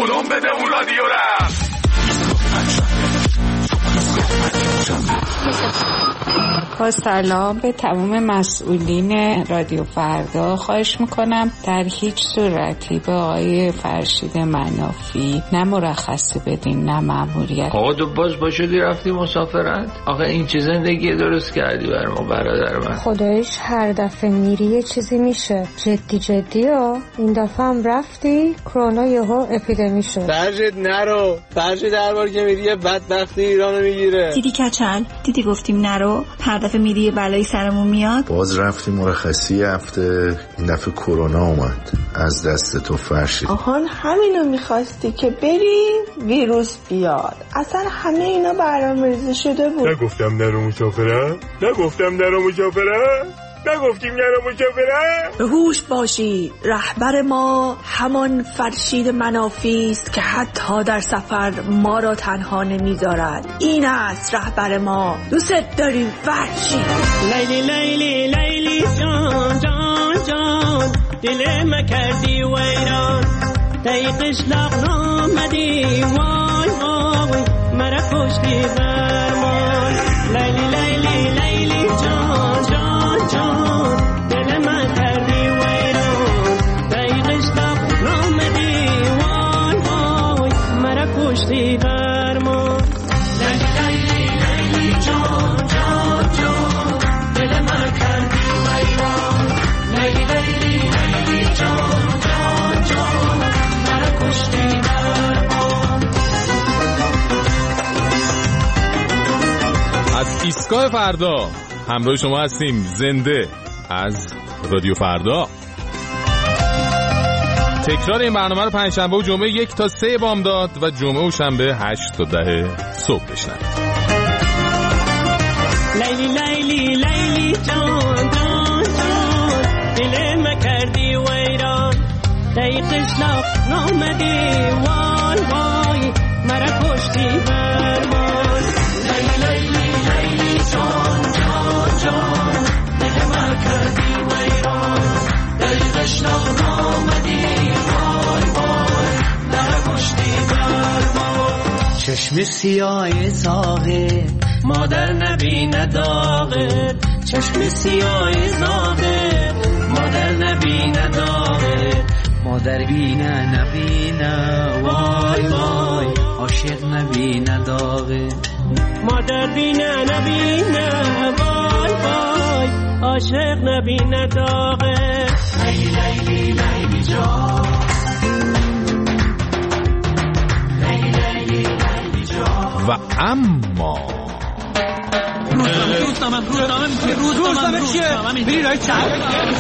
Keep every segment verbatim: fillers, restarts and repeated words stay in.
کدوم بده اون رادیو رفت. با سلام به تمام مسئولین رادیو فردا، خواهش میکنم در هیچ صورتی به آقای فرشید منافی نه مرخصی بدین نه مأموریت. آقا تو باز باشدی رفتی مسافرت؟ آقا این چه زندگی درست کردی بر ما برادر من؟ خدایش هر دفعه میری یه چیزی میشه. جدی جدی ها این دفعه هم رفتی کرونا یهو اپیدمی شد. فرشید نرو، فرشید هر بار که میری بدبختی ایرانو میگیره. دیدی کچل؟ دیدی گفتیم نرو، هر دفعه میری بلایی سرمون میاد. باز رفتیم مرخصی هفته، این دفعه کرونا اومد. از دست تو فرشید. آهان همینو میخواستی که بری ویروس بیاد. اصلا همه اینا برنامه‌ریزی شده بود. نگفتم نرو مسافرت؟ نگفتم نرو مسافرت؟ نگفتیم نرو مسافرت؟ به هوش باشی، رهبر ما همان فرشید منافی است که حتی در سفر ما را تنها نمیذارد. این است رهبر ما. دوست داریم فرشید. لیلی لیلی لیلی جان جان جان، دل ما کردی ویران، دقیقش لغ نامدی وای وای، مرا کشتی برمان. لیلی لیلی لیلی جان جان جان، دل من کردی ویران، دقیقش لغ نامدی وای وای، مرا کشتی برمان. لیلی لیلی لیلی جان جان جان، دل من کردی ویران، لیلی لیلی لیلی جان جان جان، مرا کشتی برمان. از ایستگاه فردا همراه شما هستیم، زنده از رادیو فردا. تکرار این برنامه رو پنجشنبه و جمعه یک تا سه بامداد و جمعه و شنبه هشت تا ده صبح بشنوید. لیلی لیلی لیلی جان جان جان، دل ما کردی ویران، دقیقش لغ نامدی وای وای، مرا کشتی برمان. لیلی لیلی لیلی جان جان جان، دل ما کردی ویران، دقیقش لغ نامدی وای وای، مرا کشتی برمان. چشم سیاه زاغه مادر نبینه داغه، چشم سیاه زاغه مادر نبینه داغه، مادر بینه نبینه وای وای، عاشق نبینه داغه، مادر بینه نبینه وای وای، عاشق نبینه داغه. لیلی لیلی لیلی جان، لیلی لیلی لیلی جان. و اما روزنامه روزنامه روزنامه روزنامه چیه؟ بری رای چند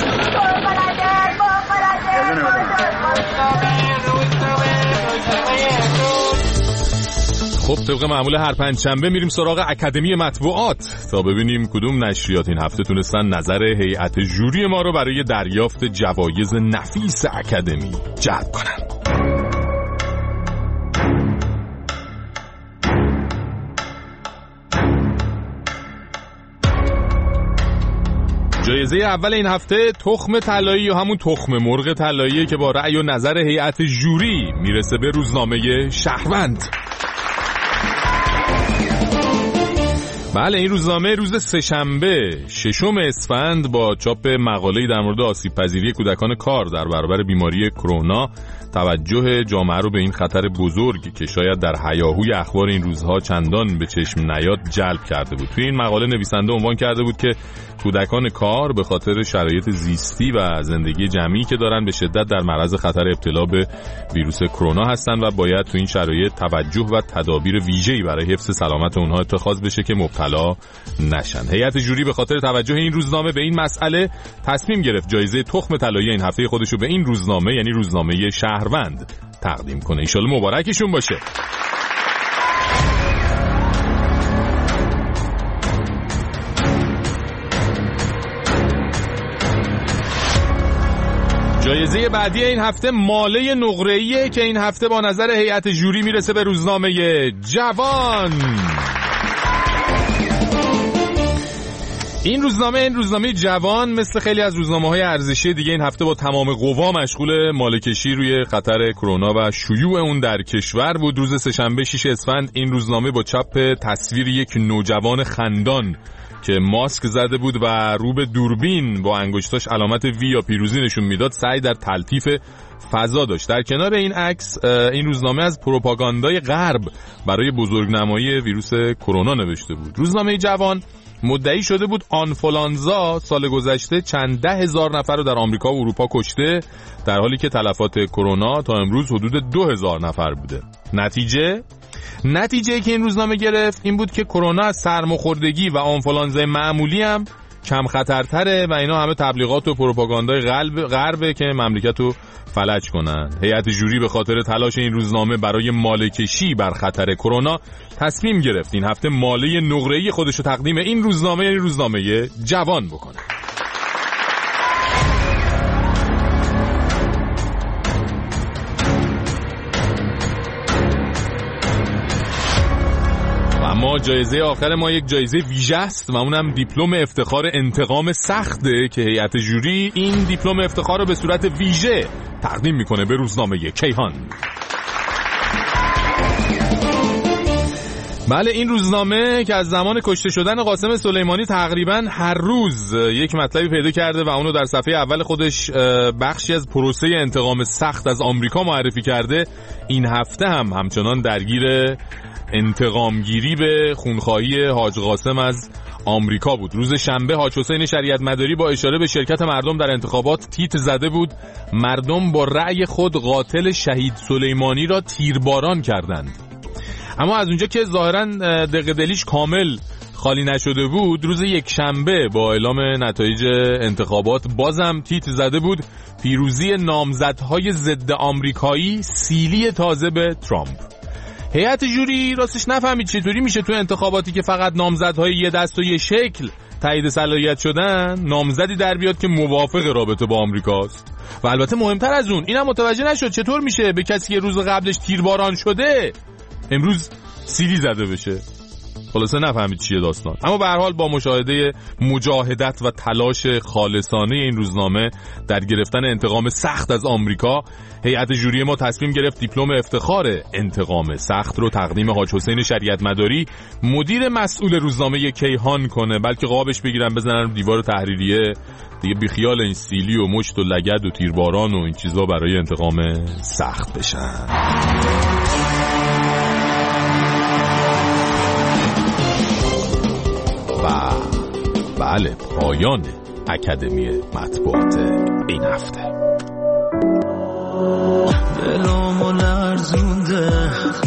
خب طبق معمول هر پنجشنبه میریم سراغ اکادمی مطبوعات تا ببینیم کدوم نشریات این هفته تونستن نظر هیئت ژوری ما رو برای دریافت جوایز نفیس اکادمی جلب کنن. جایزه اول این هفته تخم طلایی یا همون تخم مرغ طلاییه که با رأی و نظر هیئت ژوری میرسه به روزنامه شهروند. بله، این روزنامه روز سه‌شنبه ششم اسفند با چاپ مقاله‌ای در مورد آسیب پذیری کودکان کار در برابر بیماری کرونا توجه جامعه رو به این خطر بزرگ که شاید در هیاهوی اخبار این روزها چندان به چشم نیاد جلب کرده بود. توی این مقاله نویسنده عنوان کرده بود که کودکان کار به خاطر شرایط زیستی و زندگی جمعی که دارن به شدت در معرض خطر ابتلا به ویروس کرونا هستن و باید تو این شرایط توجه و تدابیر ویژه‌ای برای حفظ سلامت اونها اتخاذ بشه که مبتلا نشن. هیئت ژوری به خاطر توجه این روزنامه به این مسئله تصمیم گرفت جایزه تخم طلایی این هفته خودشو به این روزنامه یعنی روزنامه شهروند تقدیم کنه. ان شاءالله مبارکشون باشه. جایزه بعدی این هفته ماله نقره‌ایه که این هفته با نظر هیئت ژوری میرسه به روزنامه جوان. این روزنامه این روزنامه جوان مثل خیلی از روزنامه‌های ارزشی دیگه این هفته با تمام قوا مشغول مالکشی روی خطر کرونا و شیوع اون در کشور بود. روز سه‌شنبه شش اسفند این روزنامه با چاپ تصویر یک نوجوان خندان که ماسک زده بود و رو به دوربین با انگشتاش علامت وی یا پیروزی نشون میداد سعی در تلطیف فضا داشت. در کنار این عکس این روزنامه از پروپاگاندای غرب برای بزرگنمایی ویروس کرونا نوشته بود. روزنامه جوان مدعی شده بود آنفولانزا سال گذشته چند ده هزار نفر رو در آمریکا و اروپا کشته، در حالی که تلفات کرونا تا امروز حدود دو هزار نفر بوده. نتیجه نتیجه که این روزنامه گرفت این بود که کرونا از سرماخوردگی و آنفولانزای معمولی هم کم خطرتره و اینا همه تبلیغات و پروپاگاندای غرب غربه که مملکت رو فلج کنن. هیئت جوری به خاطر تلاش این روزنامه برای مالکشی بر خطر کرونا تصمیم گرفت این هفته ماله نقره‌ای خودش رو تقدیم این روزنامه یعنی روزنامه جوان بکنه. اما جایزه آخر ما یک جایزه ویژه است و اونم دیپلم افتخار انتقام سخته که هیئت جوری این دیپلم افتخار رو به صورت ویژه تقدیم میکنه به روزنامه کیهان. بله، این روزنامه که از زمان کشته شدن قاسم سلیمانی تقریبا هر روز یک مطلبی پیدا کرده و اونو در صفحه اول خودش بخشی از پروسه انتقام سخت از آمریکا معرفی کرده، این هفته هم همچنان درگیر انتقامگیری به خونخواهی حاج قاسم از آمریکا بود. روز شنبه حاج حسین شریعت مداری با اشاره به شرکت مردم در انتخابات تیتر زده بود مردم با رأی خود قاتل شهید سلیمانی را تیرباران کردند. اما از اونجا که ظاهراً دق دلیش کامل خالی نشده بود، روز یک شنبه با اعلام نتایج انتخابات بازم تیتر زده بود پیروزی نامزدهای ضد آمریکایی سیلی تازه به ترامپ. هیئت جوری راستش نفهمید چطوری میشه تو انتخاباتی که فقط نامزدهای یه دست و یه شکل تایید صلاحیت شدن نامزدی در بیاد که موافق رابطه با آمریکاست. و البته مهمتر از اون اینم متوجه نشد چطور میشه به کسی که روز قبلش تیرباران شده امروز سیلی زده بشه. خلاصه نفهمید چیه داستان. اما به هر حال با مشاهده مجاهدت و تلاش خالصانه این روزنامه در گرفتن انتقام سخت از آمریکا، هیئت جوری ما تصمیم گرفت دیپلم افتخار انتقام سخت رو تقدیم حاج حسین شریعت مداری مدیر مسئول روزنامه کیهان کنه، بلکه قابش بگیرن بزنن دیوار تحریریه دیگه بیخیال این سیلی و مشت و لگد و تیرباران و این چیزا برای انتقام سخت بشن. و بله، پایان اکادمی مطبوعات این هفته. دلمو لرزونده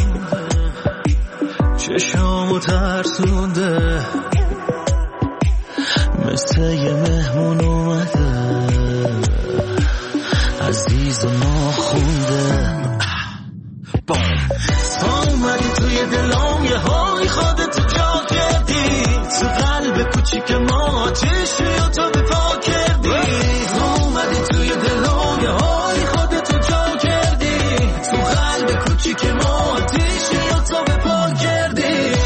چشامو ترسونده مثل یه مهمون اومده عزیز و ناخونده اومدی توی دلام یه های خودتو جا کردی تو قلب کوچیک ما چشمی و تو به پا کردی اومدی توی دلام یه های خودتو جا کردی تو قلب کوچیک ما چشمی و تو به پا کردی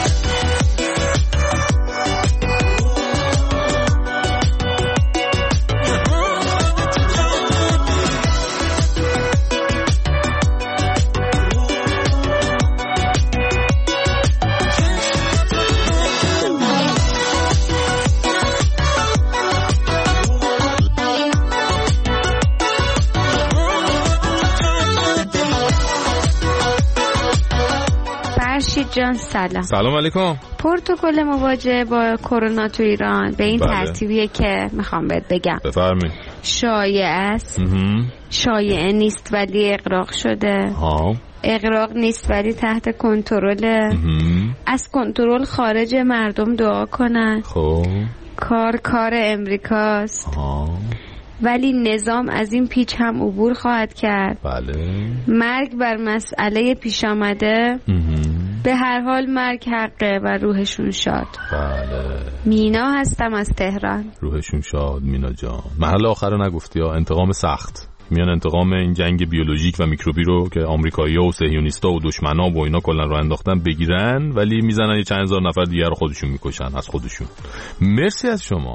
جان سلام. سلام علیکم. پروتکل مواجهه با کرونا تو ایران به این بله. ترتیبیه که میخوام بهت بگم. بفرمایید. شایع است. شایع نیست ولی اغراق شده. ها. اغراق نیست ولی تحت کنترل. از کنترل خارج، مردم دعا کنن. خب. کار کار امریکاست. ها. ولی نظام از این پیچ هم عبور خواهد کرد. بله. مرگ بر مسئله پیش آمده. به هر حال مرگ حقه و روحشون شاد. بله. مینا هستم از تهران. روحشون شاد مینا جان. محل آخر رو نگفتی ها، انتقام سخت. میان انتقام این جنگ بیولوژیک و میکروبی رو که آمریکایی‌ها و صهیونیست‌ها و دشمنا و اینا کلا رو انداختن بگیرن، ولی میزنن یه چند هزار نفر دیگه رو خودشون میکشن از خودشون. مرسی از شما.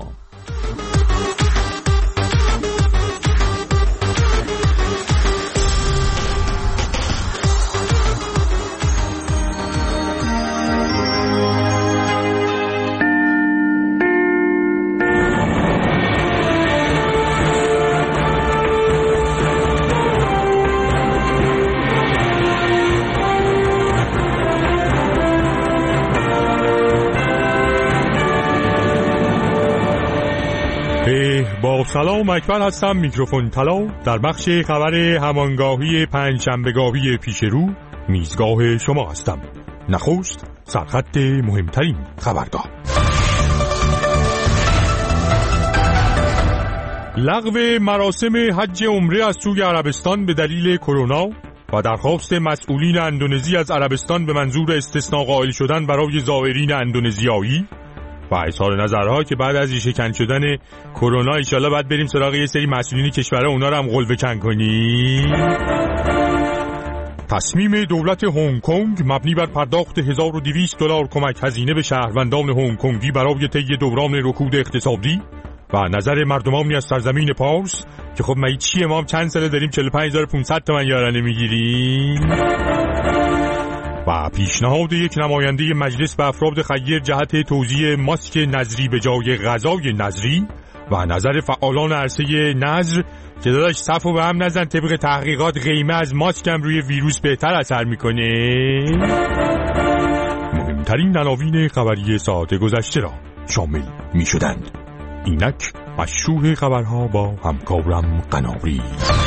با سلام اکبر هستم، میکروفون طلا در بخش خبر همانگاهی پنجشنبهگاهی پیش رو میزگاه شما هستم. نخست سرخط مهمترین خبرگاه. لغو مراسم حج عمره از سوی عربستان به دلیل کرونا و درخواست مسئولین اندونزی از عربستان به منظور استثناء قائل شدن برای زائرین اندونزیایی و اظهار نظرها که بعد از ریشه‌کن شدن کرونا ان شاءالله بعد بریم سراغ یه سری مسئولین کشورها اونا رو هم قلب کن کنیم. تصمیم دولت هنگ کنگ مبنی بر پرداخت هزار و دویست دلار کمک هزینه به شهروندان هنگ کنگی برای طی دوران رکود اقتصادی و نظر مردمانی از سرزمین پارس که خب ما چیه، ما هم چند ساله داریم چهل و پنج هزار و پانصد تومان یارانه میگیریم. و پیشنهاد یک نماینده مجلس به افراد خیر جهت توزیع ماسک نظری به جای غذای نظری و نظر فعالان عرصه نظر که داداش صفو به هم نزن، طبق تحقیقات قیمه از ماسک هم روی ویروس بهتر اثر میکنه. مهمترین عناوین خبری ساعت گذشته را شامل میشدند. اینک مشروع خبرها با همکارم قناری.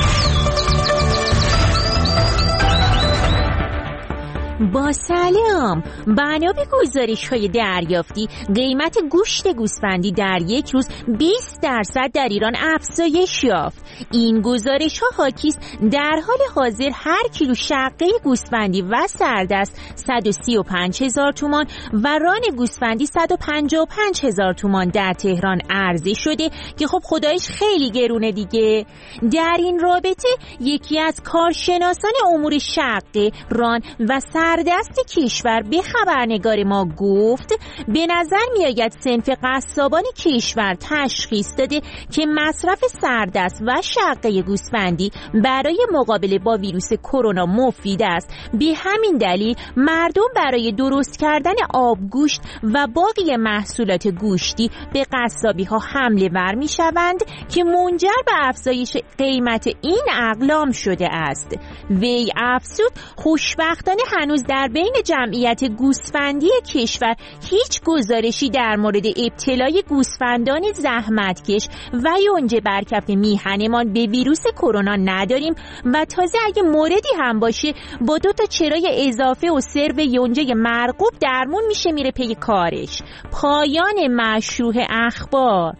با سلام، بنا به گزارش‌های دریافتی قیمت گوشت گوسفندی در یک روز بیست درصد در ایران افزایش یافت. این گزارش‌ها حاکی است در حال حاضر هر کیلو شقه گوسفندی و سردست صد و سی و پنج هزار تومان و ران گوسفندی صد و پنجاه و پنج هزار تومان در تهران عرضه شده که خب خدایش خیلی گرونه دیگه. در این رابطه یکی از کارشناسان امور شقه، ران و سردست کشور به خبرنگار ما گفت به نظر می آید صنف قصابان کشور تشخیص داده که مصرف سردست و شقه گوسفندی برای مقابله با ویروس کرونا مفید است. به همین دلیل مردم برای درست کردن آبگوشت و باقی محصولات گوشتی به قصابی ها حمله ور می شوند که منجر به افزایش قیمت این اقلام شده است. وی افزود خوشبختانه هنوز در بین جمعیت گوسفندی کشور هیچ گزارشی در مورد ابتلای گوسفندان زحمتکش و یونجه برکف میهنمان به ویروس کرونا نداریم و تازه اگه موردی هم باشه با دو تا چرای اضافه و سرو یونجه مرغوب درمون میشه میره پی کارش. پایان مشروع اخبار.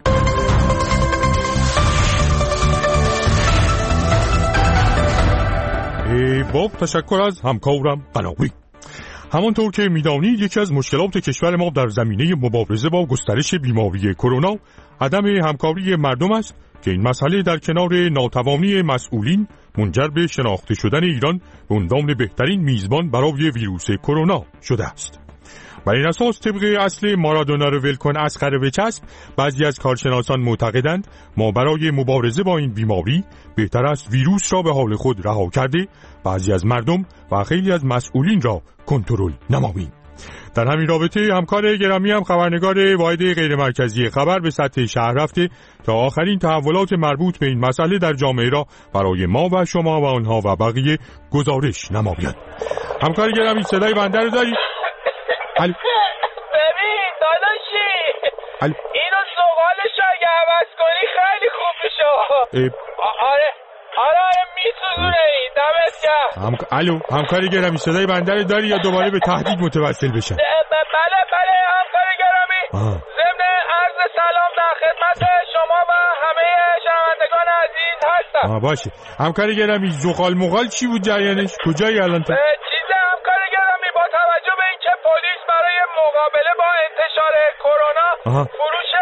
ای باب، تشکر از همکارم قناری. همانطور که میدانید یکی از مشکلات کشور ما در زمینه مبارزه با گسترش بیماری کرونا عدم همکاری مردم است که این مسئله در کنار ناتوانی مسئولین منجر به شناخته شدن ایران به عنوان بهترین میزبان برای ویروس کرونا شده است. بر این اساس طبق اصل مارادونا رو ول کن اسخر بچسب، بعضی از کارشناسان معتقدند ما برای مبارزه با این بیماری بهتر است ویروس را به حال خود رها کرده بعضی از مردم و خیلی از مسئولین را کنترل نماییم. در همین رابطه همکار گرامی هم خبرنگار واحد غیر مرکزی خبر به سطح شهر رفته تا آخرین تحولات مربوط به این مسئله در جامعه را برای ما و شما و آنها و بقیه گزارش نماید. همکار گرامی صدای بنده رو داری؟ ببین داداشی الو. اینو زغالش اگه عوض کنی خیلی خوب میشه. آره آره آره میسوزونه این دمت گرم. هم... الو همکاری گرامی صدای بنده رو داری یا دوباره به تهدید متوسل بشن؟ بله بله همکاری گرامی، ضمن عرض سلام در خدمت شما و همه شنوندگان عزیز هستم. آه باشه همکاری گرامی، زغال مغال چی بود جریانش؟ کجایی الان تو؟ چیزه همکاری گرامی، با توجه به اینکه پلیس برای مقابله با انتشار کرونا فروش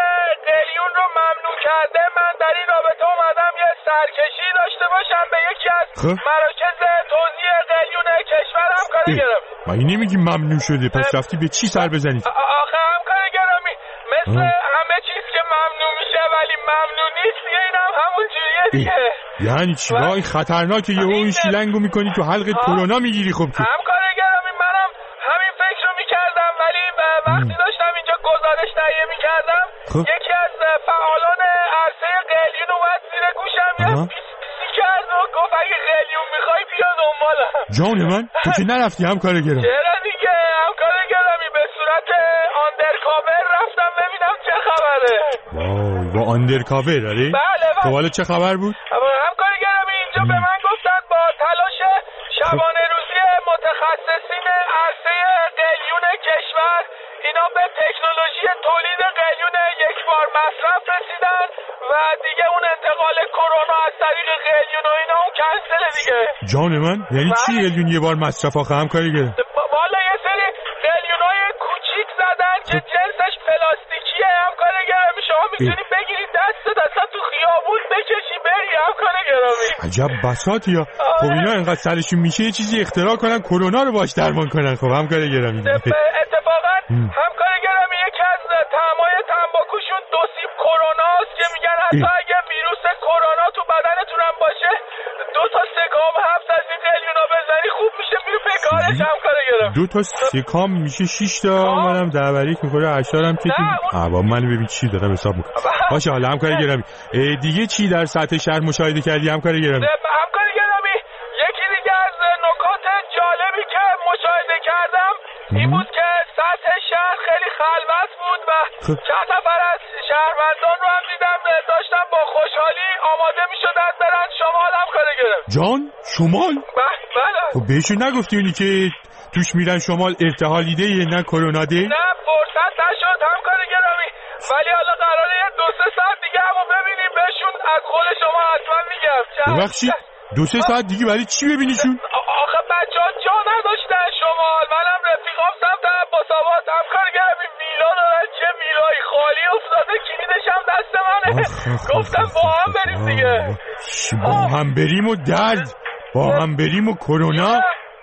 قلیون رو ممنوع کرده. من در این رابطه اومدم یه سرکشی داشته باشم به یکی از مراکز توزیع قلیون کشور. همکار گرامی ما این نمیگی ممنوع شده، پس رفتی به چی سر بزنید؟ آخه همکار گرامی مثل همه چیز که ممنوع میشه ولی ممنوع نیست، دیگه این هم همون جوریه دیگه. یعنی چی؟ وای خطرناکه، یهو این شیلنگو میکنی تو حلق کرونا میگیری. خب که همکار گرامی منم همین فکر رو میکردم، ولی وقتی داشتم اینجا گزارش تهیه میکردم یکی از فعالان عرصه قلیون اومد زیر گوشم یه پیسی کرد و گفت اگه قلیون میخوای بیا دنبالم. جان من تو که نرفتی همکار گرامی؟ چرا دیگه همکار گرامی، به صورت آندرکاور رفتم ببینم چه خبره. واو با آندرکاور داری؟ بله بله. خب حالا چه خبر بود؟ همکار گرامی اینجا به من گفتن با تلاش شبانه روزی متخصصین عرصه قلیون کشور اینا به تکنولوژی تولید قلیون یک بار مصرف رسیدن و دیگه اون انتقال کرونا از طریق قلیون و اینا اون کنسل دیگه. جان من یعنی چی قلیون یه بار مصرف آخه همکاری گرامی؟ والا یه سری قلیونای کوچیک زدن که جنسش پلاستیکیه همکار گرامی، شما میتونی بگیری دستت اصلا تو خیابون بکشی بری همکار گرامی. عجب بساطی ها. خب اینا اینقدر سرشون میشه یه چیزی اختراع کنن کرونا رو باش درمان کنن. خب همکار گرامی اتفاقا همکار گرامی یکی از طعمای تنباکوشون دو سیب کروناست که میگن حتی اگه ویروس کرونا تو بدنتون هم باشه دو تا سکام هفت از این قلیونا بزنی خوب میشه میره به کارش همکار گرامی. دو تا سکام میشه شش تا. منم دعوریک میخوره هشتارم که تو عوام منو ببین چی دارم حساب میکنم. باشه حالا همکار گرامی دیگه چی در سطح شهر مشاهده کردی همکار گرامی؟ همکار گرامی یکی دیگه از نکات جالبی که مشاهده کردم این بود که سطح شهر خیلی خلوت بود و چند نفر از شهروندان رو هم دیدم داشتن با خوشحالی آماده میشدن برن شمال همکار گرامی. جان شمال؟ بله. خب بهشون نگفتی اونی که توش میرن شمال ارتحالیده نه کرونا ده؟ نه فرصت نشد همکار گرامی، ولی حالا قراره یه دو سه ساعت دیگه همو ببینیم بهشون از قول شما حتما میگم. ببخشید دو سه ساعت دیگه برای چی ببینیشون؟ آخه بچه ها جا نداشتن شمال، منم رفیقام سمت عباس‌آباد همکار گرامی ویلا دارن، چه ویلایی خالی افتاده کلیدش هم دست منه. گفتم با هم بریم دیگه. با هم بریم و درد با هم بریم و کرونا.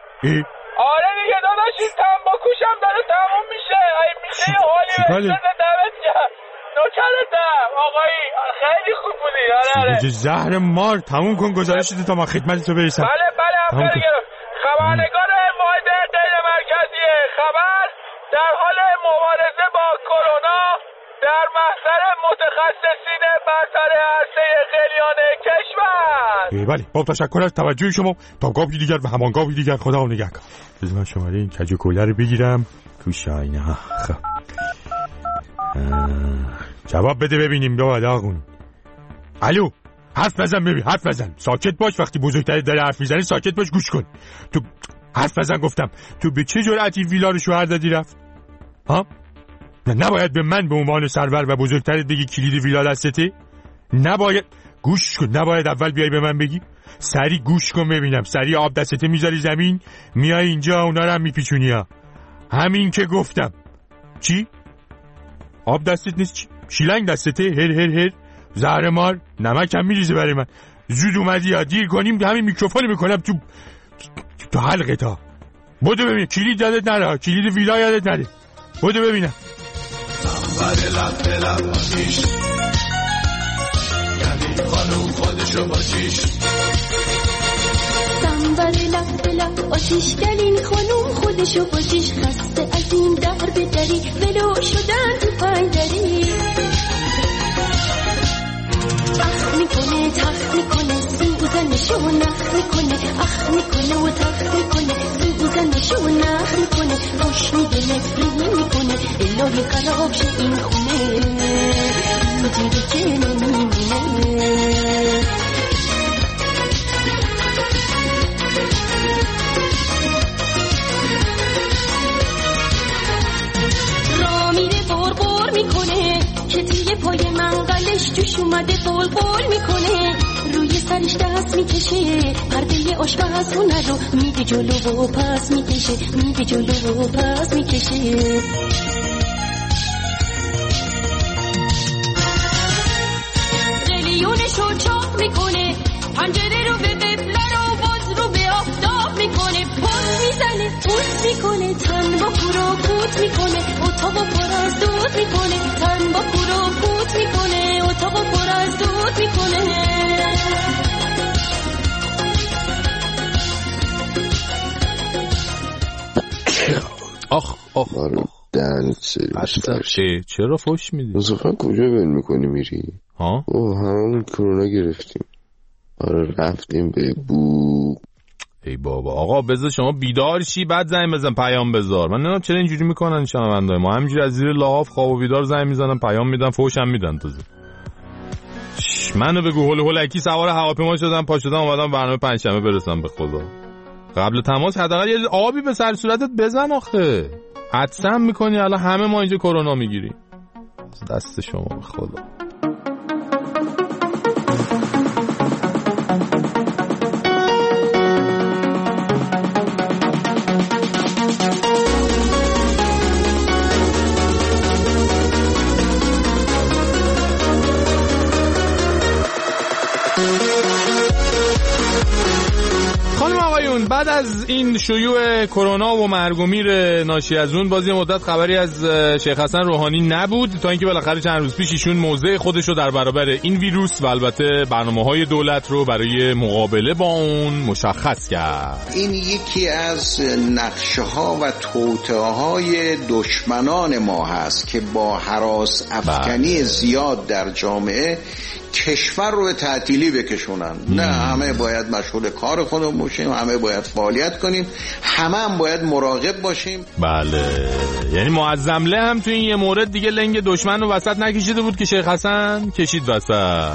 آره دیگه داداش این تنباکوش هم داره تموم میشه. ای میشه یه حالی بسته دمت گرم نوکرتم آقایی، خیلی خوب بودی. آره آره زهر مار تموم کن گزارشتو تا ما خدمت تو برسم. بله بله همکار گرامی خبرنگار واحد غیر مرکزی خبر در حال مبارزه با کرونا در محضر متخصصین برتر عرصه قلیان کشور. بله با تشکر از توجه شما. تا گاهی دیگر و همان گاهی دیگر خدا نگهدار. بذار من شماره این کج و کوله رو بگیرم تو شاینه. خب جواب بده ببینیم دو داغون. الو حرف بزن ببین حرف بزن. ساکت باش وقتی بزرگتر داره حرف میزنه ساکت باش گوش کن. تو حرف بزن گفتم. تو به چه جرأتی ویلا رو شوهر دادی رفت؟ ها؟ نه نباید به من به عنوان سرور و بزرگترت بگی کلید ویلا دستته؟ نباید. گوش کن نباید اول بیای به من بگی؟ سری گوش کن ببینم. سری آب دستته میذاری زمین میای اینجا اونا رو هم میپیچونی ها. همین که گفتم. چی؟ آب دستت نیست چی؟ شیلنگ دستته؟ هر هر هر زهر مار نمک هم میریزه برای من. زود اومدی یا دیر کنیم همین میکروفون میکنم تو تو حلقت ها. بودو ببینم کلید یادت نره. کلید ویلا یادت نره. بودو ببینم. سنبل لب به لب آتیش یعنی خانوم خودشو باشیش. سنبل لب به لب آتیش گلین خانوم خودشو باشیش. خسته از این در بدری ولو شدن تو پایدری. اخ میکنه تخ میکنه سوزنشو نخ میکنه. اخ میکنه و تخ میکنه سوزنشو نخ میکنه. خوش میده نفرین میکنه الهی خراب شه این خونه اینجوری که نمیمونه. را میره بار بار میکنه که توی پای منقلش جوش اومده بول بول میکنه. روی سرش دست میکشه پرده آشپزخونه رو میده جلو و پس میکشه میده جلو و پس میکشه. میکنه، پنجره رو به قبله رو باز رو به آفتاب میکنه، پوت میزنه پوت میکنه، تن با پور و پوت میکنه، اتاق پر از دود میکنه، تن با پور و پوت میکنه، اتاق پر از دود میکنه. آخ آخ دهنت سرویس. چرا فوش میدی؟ مصطفی کجا بین میکنی میری؟ ها؟ اوه همون کرونا گرفتیم. آره رفتیم به بو. ای بابا آقا بذار شما بیدار شی بعد زنگ بزن پیام بذار. من نمیدونم چرا اینجوری میکنن شنوندای ما، همینجوری از زیر لحاف خواب و بیدار زنگ میزنن پیام میدن فوشم میدن. تازه منو بگو هول هولکی سوار هواپیما شدم پا شدم اومدم برنامه پنجشنبه برسم. به خدا قبل تماس حداقل یه آبی به سر صورتت بزن آخه. حدسم میکنی الان همه ما اینجا کرونا میگیریم. دست شما به خدا. بعد از این شیوع کرونا و مرگ و میر ناشی از اون باز یه مدت خبری از شیخ حسن روحانی نبود تا اینکه بالاخره چند روز پیش ایشون موضع خودش رو در برابر این ویروس و البته برنامه‌های دولت رو برای مقابله با اون مشخص کرد. این یکی از نقشه‌ها و توطئه‌های دشمنان ما هست که با هراس افکنی زیاد در جامعه کشور رو به تعطیلی بکشونن. نه همه باید مشغول کار خودمون باشیم، همه باید فعالیت کنیم، همه هم باید مراقب باشیم. بله یعنی معظمله هم تو این یه مورد دیگه لنگ دشمن رو وسط نکشیده بود که شیخ حسن کشید وسط.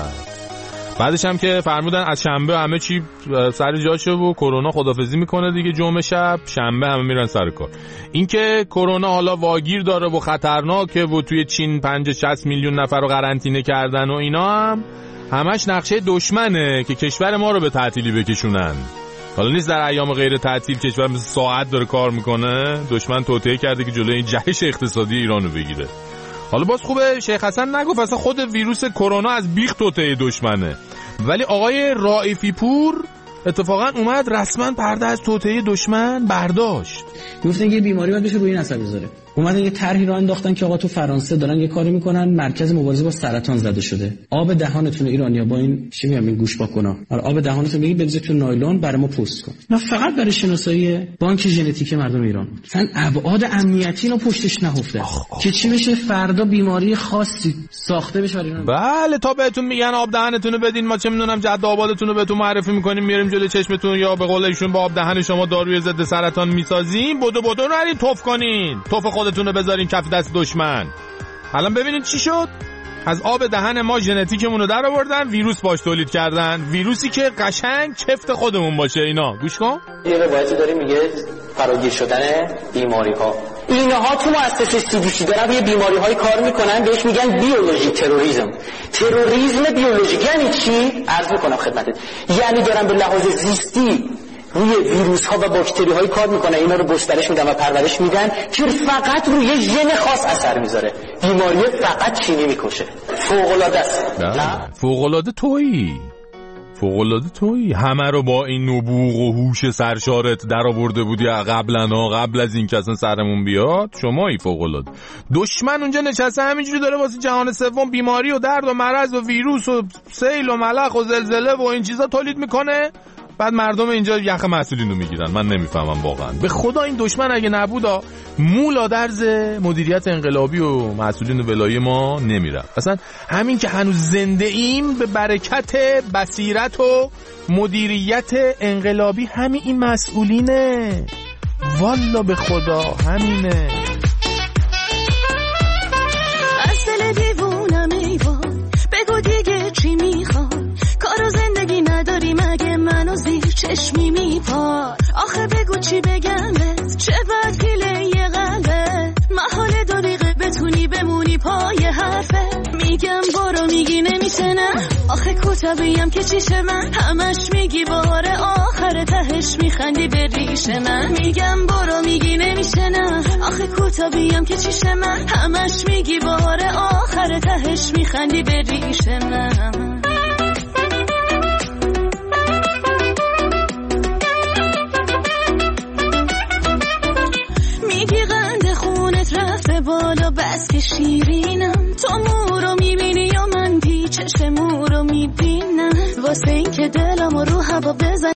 بعدش هم که فرمودن از شنبه همه چی سر جاشه و کرونا خدافظی میکنه دیگه، جمعه شب شنبه همه میرن سر کار. این که کرونا حالا واگیر داره و خطرناکه و توی چین پنجاه شصت میلیون نفر رو قرنطینه کردن و اینا هم همش نقشه دشمنه که کشور ما رو به تعطیلی بکشونن. حالا نیست در ایام غیر تعطیل کشور مثل ساعت داره کار میکنه، دشمن توطئه کرده که جلوی این جهش اقتصادی ایران رو بگیره. حالا باز خوبه شیخ حسن نگفت اصلا خود ویروس کرونا از بیخ توطئه دشمنه، ولی آقای رائفی پور اتفاقا اومد رسما پرده از توطئه دشمن برداشت. گفتن که بیماری باید بشه روی این اثر بذاره. اومدن یه طرحی راه انداختن که آقا تو فرانسه دارن یه کاری میکنن، مرکز مبارزه با سرطان زده شده. آب دهانتون ایرانیا با این چی میگم این گوش پاکونا، آره آب دهانتون میگی بذار تو نایلون برای ما پست کن. نه فقط برای شناسایی بانک ژنتیک مردم ایران. مثلا ابعاد امنیتی رو پشتش نهفته که چی بشه فردا بیماری خاصی ساخته بشه برای ایران. بله تا بهتون میگن آب دهنتون رو بدین، ما چه میدونم جد آبادتون رو بهتون معرفی میکنیم، میاریم جلوی چشمتون، یا به قول ایشون با آب دهن شما داروی ضد سرطان میسازیم، بدو بدو نرین توف کنین، توف خودتون رو بذارین کف دست دشمن. الان ببینید چی شد، از آب دهن ما ژنتیکمون رو در آوردن، ویروس باش تولید کردن، ویروسی که قشنگ چفت خودمون باشه. اینا گوش کن، یه روایتی داره میگه فراگیر شدن بیماری ها، اینها تو مؤسسه سی دی سی دارن روی بیماری های کار میکنن، بهش میگن بیولوژی تروریسم. تروریسم بیولوژیک یعنی چی؟ عرض میکنم خدمتت، یعنی دارن به لحاظ زیستی روی ویروس ها و باکتری های کار میکنن، اینا رو گسترش میدن و پرورش میدن که فقط روی ژن خاص اثر میذاره. بیماری فقط چینی میکشه. فوق العاده است. نه فوق العاده تویی، فوق العاده تویی. همه رو با این نبوغ و هوش سرشارت در آورده بودی قبلا ها، قبل از این که اصلا سرمون بیاد. شمایی فوق العاده. دشمن اونجا نشسته همینجوری داره واسه جهان سوم بیماری و درد و مرض و ویروس و سیل و ملخ و زلزله و این چیزا تولید میکنه، بعد مردم اینجا یخ مسئولین رو میگیرن. من نمیفهمم واقعا. به خدا این دشمن اگه نبودا مولا درز مدیریت انقلابی و مسئولین ولایی ما نمیرم. اصلا همین که هنوز زنده ایم به برکت بصیرت و مدیریت انقلابی همین این مسئولینه، والا به خدا همینه. از دل دیوونم ایوان بگو دیگه چی میخواد، کار و زندگی نداری مگه منو زیر چشمی میپار، آخه بگو چی بگم بهت، چه بد پیله یه قلبه، محاله دقیقه بتونی بمونی پای حرفه، میگم برو میگی نمیشه نه، آخه کتابیم که چیشه من، همش میگی بار آخر تهش میخندی به ریشه من، میگم برو میگی نمیشه نه، آخه کتابیم که چیشه من، همش میگی بار آخر تهش میخندی به ریشه من. بس که شیرینم. تو مو رو میبینی یا من پیچش مو رو میبینم، واسه این که دلم رو هوا بزن.